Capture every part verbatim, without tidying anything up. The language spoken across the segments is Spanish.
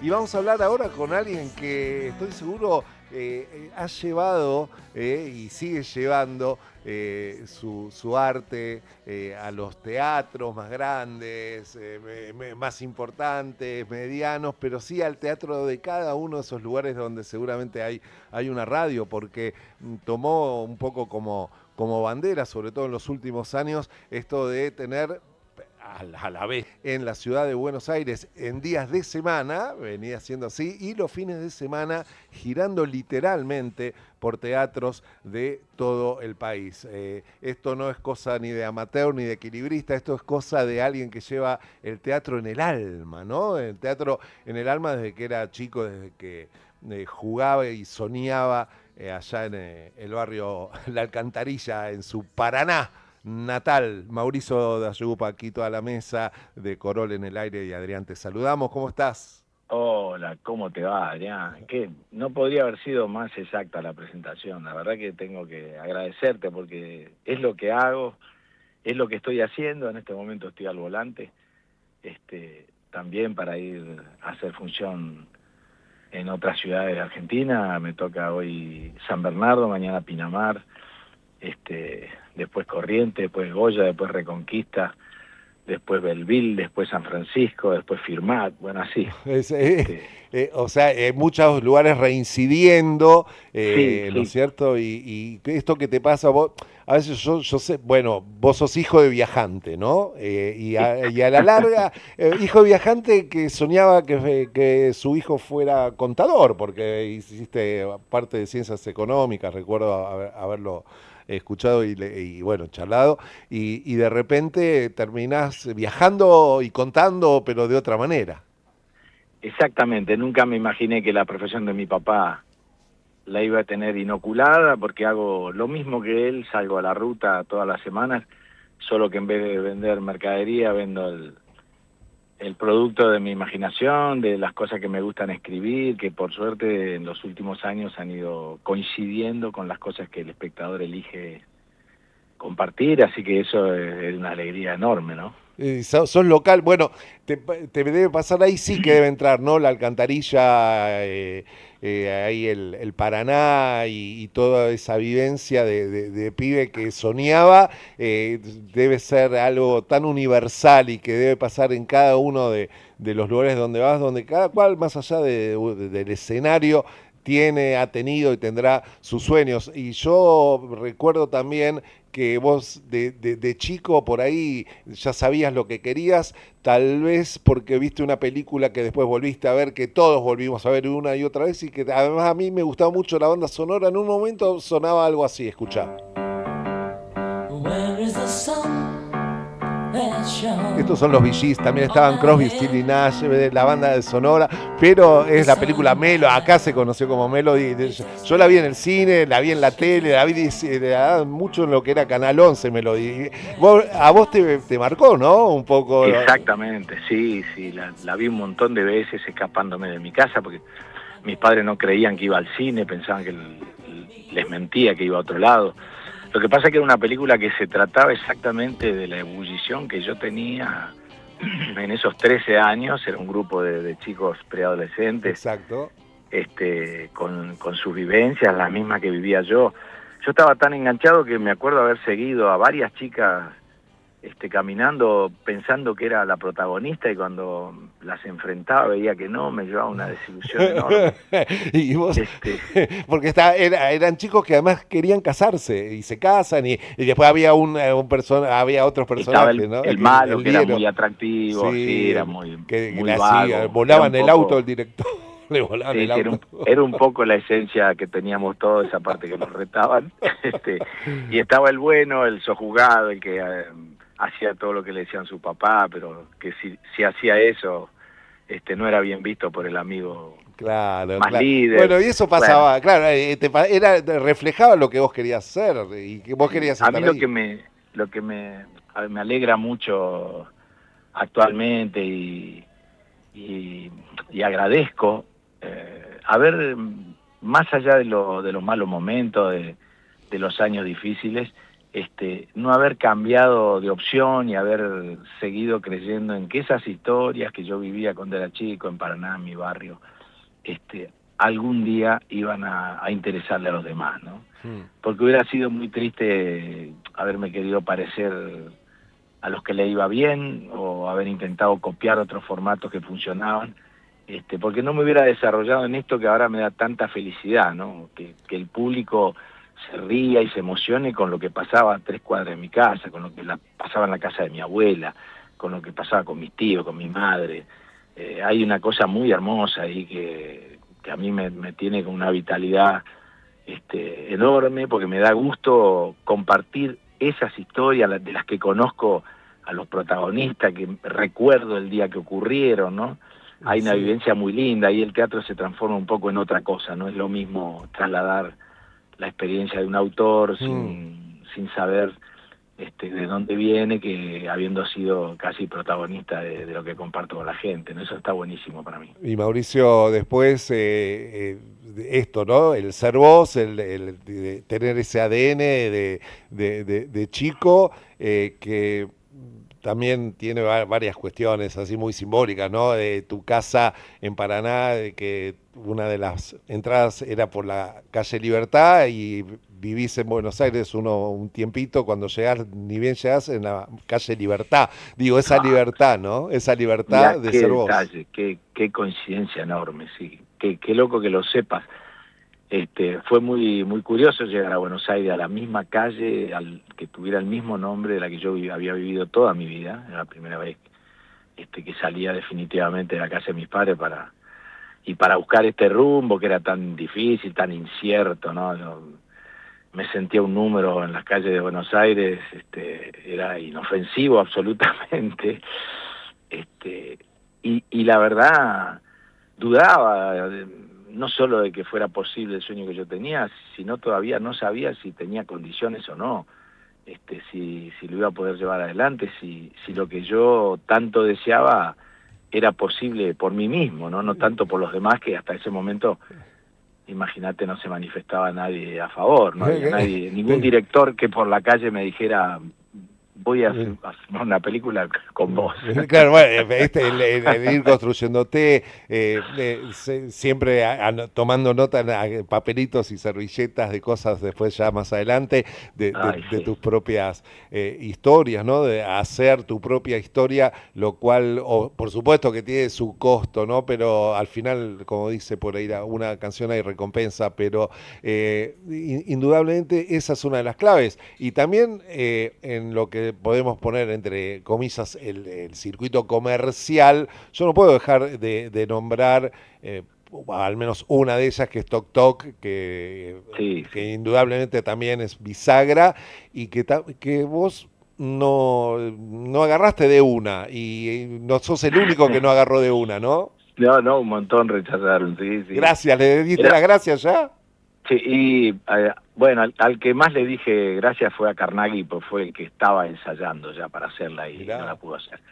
Y vamos a hablar ahora con alguien que estoy seguro eh, eh, ha llevado eh, y sigue llevando eh, su, su arte eh, a los teatros más grandes, eh, me, me, más importantes, medianos, pero sí al teatro de cada uno de esos lugares donde seguramente hay, hay una radio, porque mm, tomó un poco como, como bandera, sobre todo en los últimos años, esto de tener a la vez en la ciudad de Buenos Aires en días de semana, venía siendo así, y los fines de semana girando literalmente por teatros de todo el país. Eh, esto no es cosa ni de amateur ni de equilibrista, esto es cosa de alguien que lleva el teatro en el alma, ¿no? El teatro en el alma desde que era chico, desde que eh, jugaba y soñaba eh, allá en eh, el barrio La Alcantarilla, en su Paraná natal. Mauricio Dayupa, aquí toda la mesa de Corol en el aire, y Adrián, te saludamos. ¿Cómo estás? Hola, ¿cómo te va, Adrián? Que no podría haber sido más exacta la presentación. La verdad que tengo que agradecerte porque es lo que hago, es lo que estoy haciendo. En este momento estoy al volante, este, también para ir a hacer función en otras ciudades de Argentina. Me toca hoy San Bernardo, mañana Pinamar, este, después Corrientes, después Goya, después Reconquista, después Belleville, después San Francisco, después Firmat, bueno, así. Es, eh, Este, eh, o sea, en muchos lugares reincidiendo, sí, eh, ¿no es sí, cierto? Y, y esto que te pasa, vos, a veces yo, yo sé, bueno, vos sos hijo de viajante, ¿no? Eh, y, sí, a, y a la larga, eh, hijo de viajante que soñaba que, que su hijo fuera contador, porque hiciste parte de ciencias económicas, recuerdo haber- haberlo escuchado y, le- y, bueno, charlado, y, y de repente terminás viajando y contando, pero de otra manera. exactamente. Nunca me imaginé que la profesión de mi papá la iba a tener inoculada, porque hago lo mismo que él, salgo a la ruta todas las semanas, solo que en vez de vender mercadería, vendo el, el producto de mi imaginación, de las cosas que me gustan escribir, que por suerte en los últimos años han ido coincidiendo con las cosas que el espectador elige compartir, así que eso es, es una alegría enorme, ¿no? Eh, sos, sos local, bueno, te, te debe pasar ahí, sí que debe entrar, ¿no? La alcantarilla, eh, eh, ahí el, el Paraná y, y toda esa vivencia de, de- de pibe que soñaba, eh, debe ser algo tan universal y que debe pasar en cada uno de, de los lugares donde vas, donde cada cual, más allá de- de- del escenario, tiene, ha tenido y tendrá sus sueños. Y yo recuerdo también que vos de, de, de chico por ahí ya sabías lo que querías, tal vez porque viste una película que después volviste a ver, que todos volvimos a ver una y otra vez, y que además a mí me gustaba mucho la banda sonora. En un momento sonaba algo así, escuchá. Where is the sun that Estos shone son los Bee Gees, también on estaban my Crosby, Stills y head? Nash, eh, la banda de Sonora, pero The es la película sun Melo, acá se conoció como Melody. Yo la vi en el cine, la vi en la tele, la vi dice, la daban mucho en lo que era Canal once Melody. Vos- a vos te, te marcó, ¿no? Un poco. Exactamente, sí, sí, la, la vi un montón de veces escapándome de mi casa, porque mis padres no creían que iba al cine, pensaban que l- les mentía que iba a otro lado. Lo que pasa es que era una película que se trataba exactamente de la ebullición que yo tenía en esos trece años. Era un grupo de, de chicos preadolescentes, Exacto. este, con, con sus vivencias, las mismas que vivía yo. Yo estaba tan enganchado que me acuerdo haber seguido a varias chicas este, caminando pensando que era la protagonista, y cuando las enfrentaba veía que no, me llevaba una desilusión enorme. Y vos, Este, porque está, era- eran chicos que además querían casarse y se casan, y, y después había un, eh, un persona, había otros estaba el, personajes, ¿no? el Que- malo, El que era Diero, muy atractivo, sí, sí, era el- muy, que, que muy le hacía, vago, era volaban un el auto al poco, director, le volaban sí, el sí, era auto. un, era un poco la esencia que teníamos todos, esa parte que nos retaban. Este, y estaba el bueno, el sojuzgado, el que eh, hacía todo lo que le decían su papá, pero que si, si hacía eso, este, no era bien visto por el amigo Claro, más claro. líder. Bueno, y eso Bueno, pasaba, claro, eh, te pa- era, te reflejaba lo que vos querías hacer y que vos sí, querías a mí estar lo que ahí. me, lo que me, a- me alegra mucho actualmente, y, y, y agradezco eh, haber, más allá de, lo, de los malos momentos, de, de los años difíciles, este, no haber cambiado de opción y haber seguido creyendo en que esas historias que yo vivía cuando era chico en Paraná, en mi barrio, este, algún día iban a, a interesarle a los demás, ¿no? Hmm. Porque hubiera sido muy triste haberme querido parecer a los que le iba bien o haber intentado copiar otros formatos que funcionaban, este, porque no me hubiera desarrollado en esto que ahora me da tanta felicidad, ¿no? Que, que el público se ría y se emocione con lo que pasaba a tres cuadras de mi casa, con lo que la, pasaba en la casa de mi abuela, con lo que pasaba con mis tíos, con mi madre. Eh, hay una cosa muy hermosa ahí que, que a mí me, me tiene con una vitalidad este, enorme, porque me da gusto compartir esas historias de las que conozco a los protagonistas, que recuerdo el día que ocurrieron, ¿no? Hay una sí. vivencia muy linda y el teatro se transforma un poco en otra cosa, no es lo mismo trasladar la experiencia de un autor mm. sin, sin saber este, de dónde viene, que habiendo sido casi protagonista de, de lo que comparto con la gente, ¿no? Eso está buenísimo para mí. Y Mauricio, después eh, eh, esto, ¿no? El ser vos, el, el, el tener ese A D N de, de, de, de chico, eh, que también tiene varias cuestiones así muy simbólicas, ¿no? De tu casa en Paraná, de que una de las entradas era por la calle Libertad y vivís en Buenos Aires uno un tiempito, cuando llegás, ni bien llegás en la calle Libertad. Digo, esa ah, libertad, ¿no? Esa libertad de ser vos. Detalle, qué, qué coincidencia enorme, sí. Qué, qué loco que lo sepas. Este, fue muy muy curioso llegar a Buenos Aires, a la misma calle, al, que tuviera el mismo nombre de la que yo había vivido toda mi vida. Era la primera vez este, que salía definitivamente de la casa de mis padres para y para buscar este rumbo que era tan difícil, tan incierto, ¿no? Yo, me sentía un número en las calles de Buenos Aires, este, era inofensivo absolutamente, este, y, y la verdad dudaba no solo de que fuera posible el sueño que yo tenía, sino todavía no sabía si tenía condiciones o no, este, si, si lo iba a poder llevar adelante, si, si lo que yo tanto deseaba era posible por mí mismo, no, no tanto por los demás, que hasta ese momento, imagínate, no se manifestaba nadie a favor, no había nadie, ningún director que por la calle me dijera voy a hacer una película con vos. Claro, bueno, este, el, el, el ir construyéndote, eh, eh, se, siempre a, a, tomando nota en papelitos y servilletas de cosas después ya más adelante, de, Ay, de, sí. de tus propias eh, historias, ¿no? De hacer tu propia historia, lo cual, oh, por supuesto que tiene su costo, ¿no? Pero al final, como dice por ahí una canción, hay recompensa, pero eh, indudablemente esa es una de las claves. Y también eh, en lo que podemos poner entre comillas el, el circuito comercial, yo no puedo dejar de, de nombrar eh, al menos una de ellas, que es Toc Toc, que, sí. que indudablemente también es bisagra y que, que vos no, no agarraste de una y no sos el único que no agarró de una, ¿no? No, no, un montón rechazaron, sí, sí. Gracias, ¿le diste Era... las gracias ya? Sí, y eh, bueno, al, al que más le dije gracias fue a Carnaghi, pues fue el que estaba ensayando ya para hacerla y Mirá. no la pudo hacer.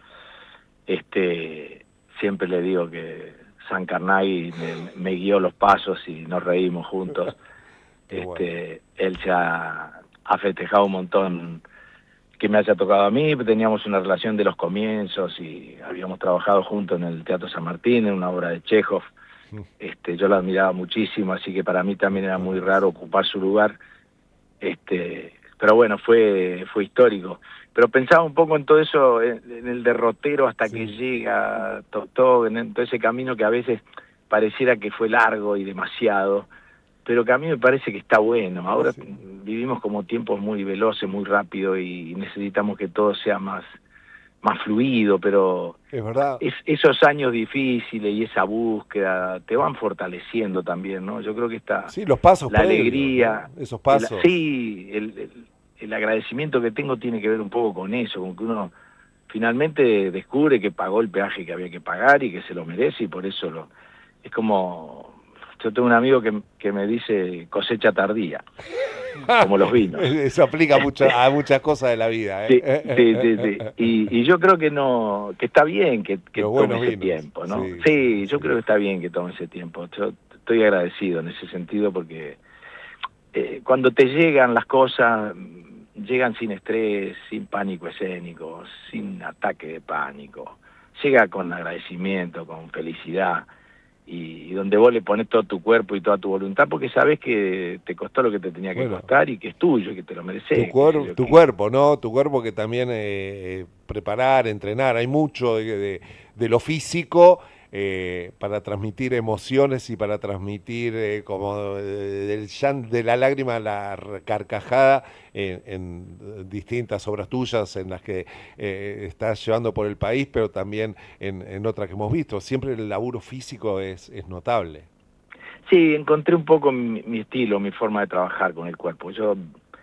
Este, siempre le digo que San Carnaghi me, me guió los pasos y nos reímos juntos. este, bueno. Él ya ha festejado un montón que me haya tocado a mí, teníamos una relación de los comienzos y habíamos trabajado juntos en el Teatro San Martín, en una obra de Chekhov. Este, yo lo admiraba muchísimo, así que para mí también era muy raro ocupar su lugar, este, pero bueno, fue fue histórico. Pero pensaba un poco en todo eso, en, en el derrotero hasta sí. que llega todo, en todo ese camino que a veces pareciera que fue largo y demasiado, pero que a mí me parece que está bueno. Ahora sí. vivimos como tiempos muy veloces, muy rápido y necesitamos que todo sea más más fluido, pero es verdad. Es, esos años difíciles y esa búsqueda te van fortaleciendo también, ¿no? Yo creo que está sí, los pasos la alegría, ¿no? Esos pasos. El, sí, el, el, el agradecimiento que tengo tiene que ver un poco con eso, con que uno finalmente descubre que pagó el peaje que había que pagar y que se lo merece y por eso lo es como yo tengo un amigo que, que me dice cosecha tardía. Como los vinos. Eso aplica mucho a muchas cosas de la vida, ¿eh? Sí, sí, sí, sí. Y, y yo creo que no, que está bien que, que tome ese vinos. tiempo, ¿no? Sí, sí, sí yo sí. creo que está bien que tome ese tiempo. Yo estoy agradecido en ese sentido porque eh, cuando te llegan las cosas llegan sin estrés, sin pánico escénico, sin ataque de pánico. Llega con agradecimiento, con felicidad, y, y donde vos le pones todo tu cuerpo y toda tu voluntad, porque sabés que te costó lo que te tenía que Bueno, costar y que es tuyo y que te lo mereces. Tu, cuer- yo, tu que... cuerpo, ¿no? Tu cuerpo que también eh, preparar, entrenar. Hay mucho de, de- de lo físico eh, para transmitir emociones y para transmitir eh, como eh, del llan- de la lágrima a la r- carcajada en, en distintas obras tuyas en las que eh, estás llevando por el país, pero también en, en otras que hemos visto. Siempre el laburo físico es, es notable. Sí, encontré un poco mi, mi estilo, mi forma de trabajar con el cuerpo. Yo,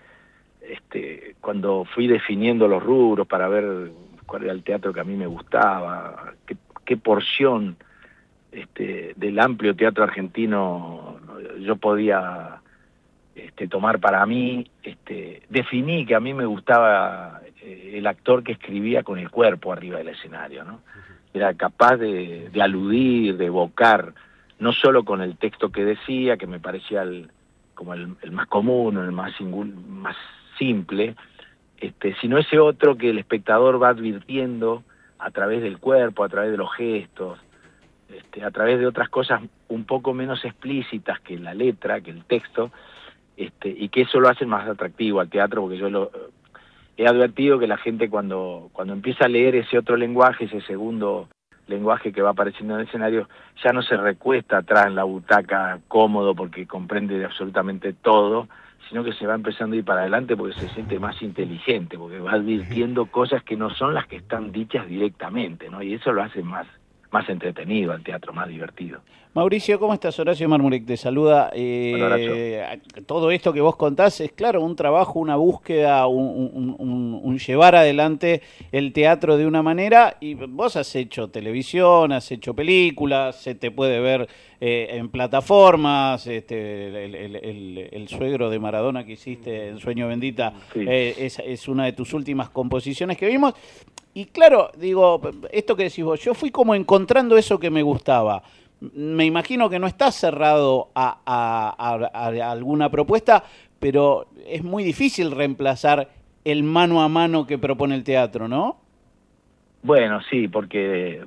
este, cuando fui definiendo los rubros para ver cuál era el teatro que a mí me gustaba, qué, qué porción este, del amplio teatro argentino yo podía este, tomar para mí, este, definí que a mí me gustaba eh, el actor que escribía con el cuerpo arriba del escenario, ¿no? Era capaz de, de aludir, de evocar, no solo con el texto que decía, que me parecía el, como el, el más común, el más, singul, más simple, este, sino ese otro que el espectador va advirtiendo a través del cuerpo, a través de los gestos, este, a través de otras cosas un poco menos explícitas que la letra, que el texto, este, y que eso lo hace más atractivo al teatro, porque yo lo he advertido que la gente cuando, cuando empieza a leer ese otro lenguaje, ese segundo lenguaje que va apareciendo en el escenario, ya no se recuesta atrás en la butaca cómodo porque comprende de absolutamente todo, sino que se va empezando a ir para adelante porque se siente más inteligente, porque va advirtiendo cosas que no son las que están dichas directamente, ¿no? Y eso lo hace más, más entretenido al teatro, más divertido. Mauricio, ¿cómo estás? Horacio Marmurek te saluda. Hola, Eh, todo esto que vos contás es, claro, un trabajo, una búsqueda, un, un- un- un llevar adelante el teatro de una manera, y vos has hecho televisión, has hecho películas, se te puede ver eh, en plataformas, este, el, el- el- el suegro de Maradona que hiciste en Sueño Bendita, Sí. eh, es, es una de tus últimas composiciones que vimos. Y claro, digo, esto que decís vos, yo fui como encontrando eso que me gustaba. Me imagino que no estás cerrado a, a- a- a alguna propuesta, pero es muy difícil reemplazar el mano a mano que propone el teatro, ¿no? Bueno, sí, porque de,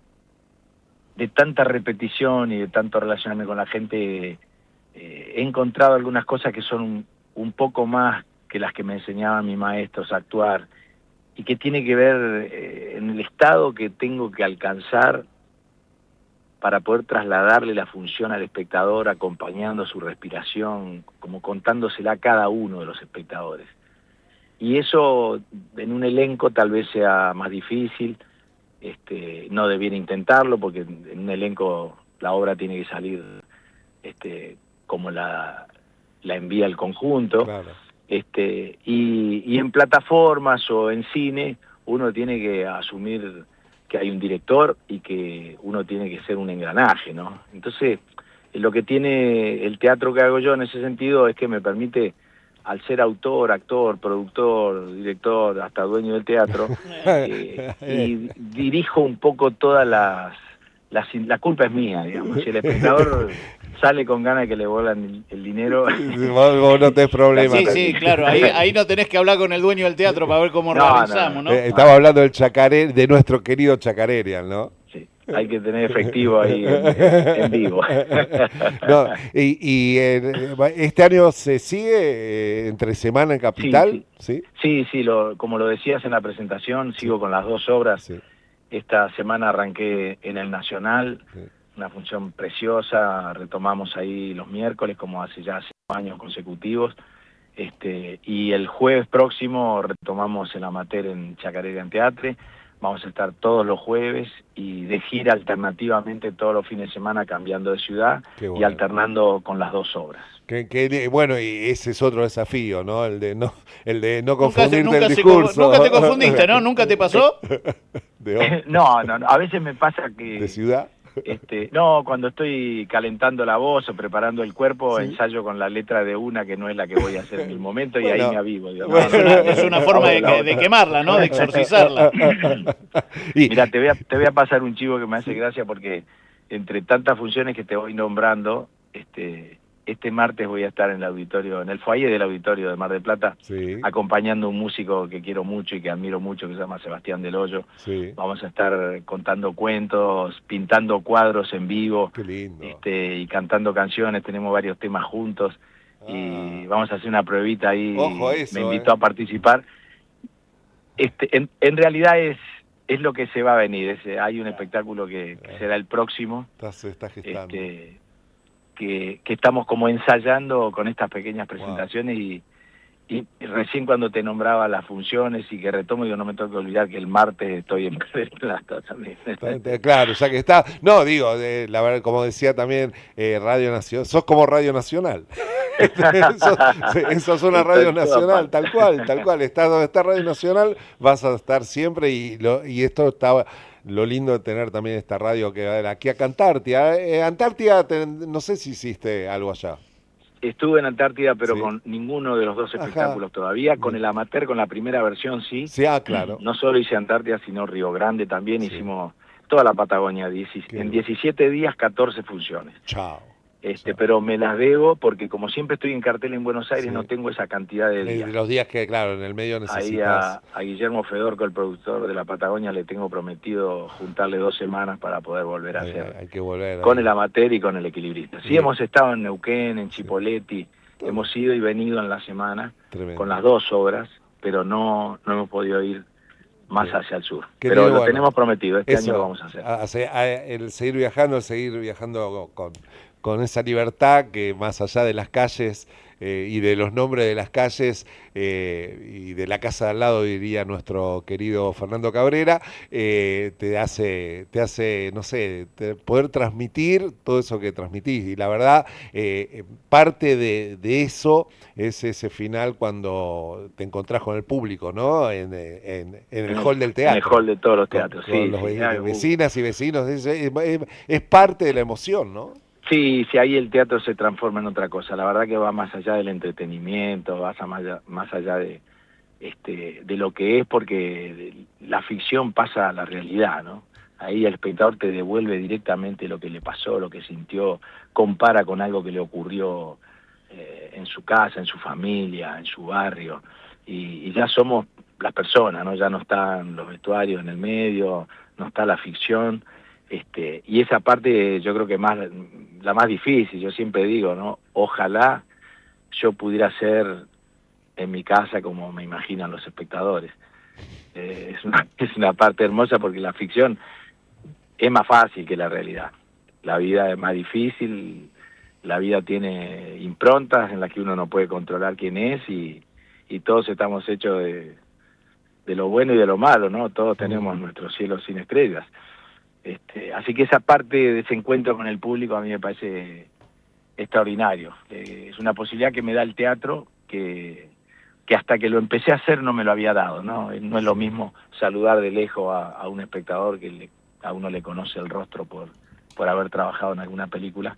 de tanta repetición y de tanto relacionarme con la gente, eh, he encontrado algunas cosas que son un, un poco más que las que me enseñaban mis maestros a actuar, y que tiene que ver eh, en el estado que tengo que alcanzar para poder trasladarle la función al espectador, acompañando su respiración, como contándosela a cada uno de los espectadores. Y eso en un elenco tal vez sea más difícil, este, no debiera intentarlo, porque en un elenco la obra tiene que salir este, como la, la envía el conjunto. Claro. Este, y, y en plataformas o en cine uno tiene que asumir que hay un director y que uno tiene que ser un engranaje, ¿no? Entonces, lo que tiene el teatro que hago yo en ese sentido es que me permite, al ser autor, actor, productor, director, hasta dueño del teatro, eh, y dirijo un poco todas las, las... La culpa es mía, digamos. Si el espectador sale con ganas de que le vuelan el, el dinero... Vos, vos no tenés problema. Sí, sí, claro, ahí, ahí no tenés que hablar con el dueño del teatro para ver cómo No, no, realizamos, ¿no? Eh, estaba hablando del chacaré, de nuestro querido Chacarerian, ¿no? Sí, hay que tener efectivo ahí en, en vivo. No, y y eh, este año se sigue eh, entre semana en Capital, Sí, ¿sí? Sí, sí, lo, como lo decías en la presentación, sigo con las dos obras. Sí. Esta semana arranqué en el Nacional, Sí. una función preciosa, retomamos ahí los miércoles, como hace ya cinco años consecutivos, este, y el jueves próximo retomamos el Amateur en Chacarera en Teatre. Vamos a estar todos los jueves y de gira alternativamente todos los fines de semana, cambiando de ciudad. Qué Y bueno. alternando con las dos obras. Que, que, bueno, y ese es otro desafío, ¿no? El de no, el de no Nunca, se- confundirte nunca el se co- discurso. nunca te confundiste, ¿no? ¿Nunca te pasó? de, No, no, no, a veces me pasa que... de ciudad. Este, no, cuando estoy calentando la voz o preparando el cuerpo, Sí. ensayo con la letra de una que no es la que voy a hacer en el momento, y Bueno, ahí me avivo. Digo, bueno. no, Es no, una, no, es una no, forma no, de, la que- otra. de quemarla, ¿no? De exorcizarla. Y, Mira, te voy, a, te voy a pasar un chivo que me hace gracia, porque entre tantas funciones que te voy nombrando, este, este martes voy a estar en el auditorio, en el foyer del auditorio de Mar del Plata, Sí, acompañando a un músico que quiero mucho y que admiro mucho, que se llama Sebastián Del Hoyo. sí. Vamos a estar contando cuentos, pintando cuadros en vivo, Qué lindo. este, y cantando canciones. Tenemos varios temas juntos y Ah. vamos a hacer una pruebita ahí. Ojo a eso, Me invitó eh. a participar. Este, en, en realidad es es lo que se va a venir. Es, hay un espectáculo que, que será el próximo. Está, se está gestando. Este, que, que estamos como ensayando con estas pequeñas presentaciones y, y recién cuando te nombraba las funciones y que retomo, yo no me tengo que olvidar que el martes estoy en Mar del Plata también. Está- está- Claro, ya que está. No, digo, eh, la verdad, como decía también eh, Radio Nacional, sos como Radio Nacional. eso, eso es una Radio Nacional, tal cual, tal cual. Estás donde está Radio Nacional, vas a estar siempre y, lo, y esto estaba. Lo lindo de tener también esta radio que va de aquí a Antártida. Eh, Antártida, te- no sé si hiciste algo allá. Estuve en Antártida, pero Sí. con ninguno de los dos Ajá. espectáculos todavía. Con el amateur, con la primera versión, sí. Sí, ah, claro. No solo hice Antártida, sino Río Grande también. Sí. Hicimos toda la Patagonia. dieci Qué en bueno. diecisiete días, catorce funciones. Chao. Este, Sí. pero me las debo porque como siempre estoy en cartel en Buenos Aires, Sí. no tengo esa cantidad de De, días. de los días que, claro, en el medio Ahí necesitas. a, a Guillermo Fedorco, el productor de la Patagonia, le tengo prometido juntarle dos semanas para poder volver a Hay, hacer hay que volver. con ahí. el amateur y con el equilibrista. Sí, Bien. hemos estado en Neuquén, en Chipoleti, Todo. hemos ido y venido en la semana Tremendo. con las dos obras, pero no, no hemos podido ir más Bien. hacia el sur. Qué Pero lindo, lo bueno, tenemos prometido, este Eso, año lo vamos a hacer. a- a- a- el seguir viajando, el seguir viajando con, con esa libertad que más allá de las calles eh, y de los nombres de las calles eh, y de la casa de al lado, diría nuestro querido Fernando Cabrera, eh, te hace, te hace, no sé, te- poder transmitir todo eso que transmitís. Y la verdad, eh, parte de, de eso es ese final cuando te encontrás con el público, ¿no? En, eh, en- en el hall del teatro. En el hall de todos los Con- teatros, con sí. los sí, ve- ah, uh. vecinas y vecinos, es, es- es- es parte de la emoción, ¿no? Sí, sí, ahí el teatro se transforma en otra cosa. La verdad que va más allá del entretenimiento, va a más allá, más allá de, este, de lo que es, porque la ficción pasa a la realidad, ¿no? Ahí el espectador te devuelve directamente lo que le pasó, lo que sintió, compara con algo que le ocurrió eh, en su casa, en su familia, en su barrio, y, y ya somos las personas, ¿no? Ya no están los vestuarios en el medio, no está la ficción. Este, y esa parte yo creo que más la más difícil, yo siempre digo, ¿no? Ojalá yo pudiera ser en mi casa como me imaginan los espectadores. Eh, es, una, es una parte hermosa porque la ficción es más fácil que la realidad. La vida es más difícil, la vida tiene improntas en las que uno no puede controlar quién es y, y todos estamos hechos de, de lo bueno y de lo malo, ¿no? Todos tenemos nuestro cielo sin estrellas. Este, así que esa parte de ese encuentro con el público a mí me parece extraordinario. Eh, es una posibilidad que me da el teatro que, que hasta que lo empecé a hacer no me lo había dado, ¿no? No es lo mismo saludar de lejos a, a un espectador que le, a uno le conoce el rostro por, por haber trabajado en alguna película,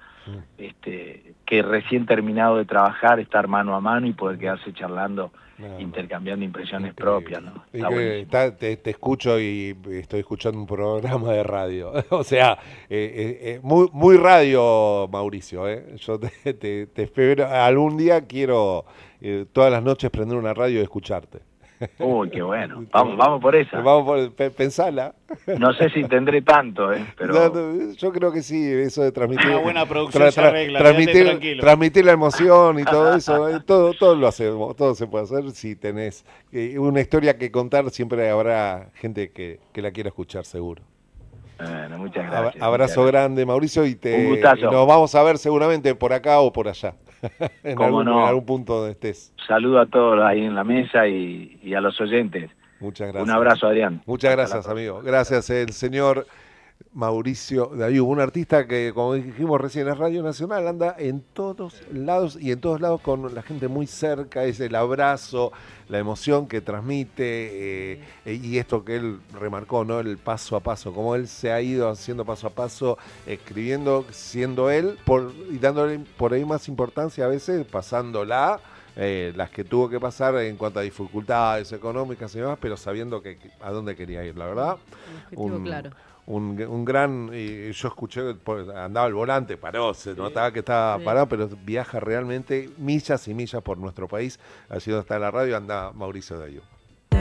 este, que recién terminado de trabajar, estar mano a mano y poder quedarse charlando, No, intercambiando impresiones increíble. propias, ¿no? Está Increíble. buenísimo. Está- te, te escucho y estoy escuchando un programa de radio. O sea, eh, eh, eh, muy, muy radio, Mauricio. ¿eh? Yo te, te- te espero. Algún día quiero eh, todas las noches prender una radio y escucharte. Uy, qué bueno. Vamos, vamos por esa. Vamos por, pe- pensala. No sé si tendré tanto, ¿eh? Pero No, no, yo creo que sí, eso de transmitir. Una buena producción se arregla, transmitir, quédate tranquilo. transmitir la emoción y todo eso, eh, todo, todo lo hacemos, todo se puede hacer si tenés eh, una historia que contar, siempre habrá gente que, que la quiera escuchar seguro. bueno, muchas Ab- gracias. Abrazo muchas grande, Mauricio, y, te, Un gustazo. y nos vamos a ver seguramente por acá o por allá, en, Cómo algún, no. en algún punto donde estés. gracias. Saludo a todos ahí en la mesa y, y a los oyentes. Muchas gracias. Un abrazo, Adrián. Muchas Hasta la gracias, próxima. amigo. Gracias, el señor Mauricio Dayú, un artista que, como dijimos recién, es Radio Nacional, anda en todos lados y en todos lados con la gente muy cerca, es el abrazo, la emoción que transmite eh, y esto que él remarcó, ¿no? El paso a paso, como él se ha ido haciendo paso a paso, escribiendo, siendo él por, y dándole por ahí más importancia a veces, pasándola eh, las que tuvo que pasar en cuanto a dificultades económicas y demás, pero sabiendo que, que- a dónde quería ir, la verdad. Un objetivo Un, claro. un, un gran, y yo escuché, que por- andaba al volante, paró, se notaba que estaba Sí. parado, pero viaja realmente millas y millas por nuestro país. Allí donde está la radio anda Mauricio Dayo.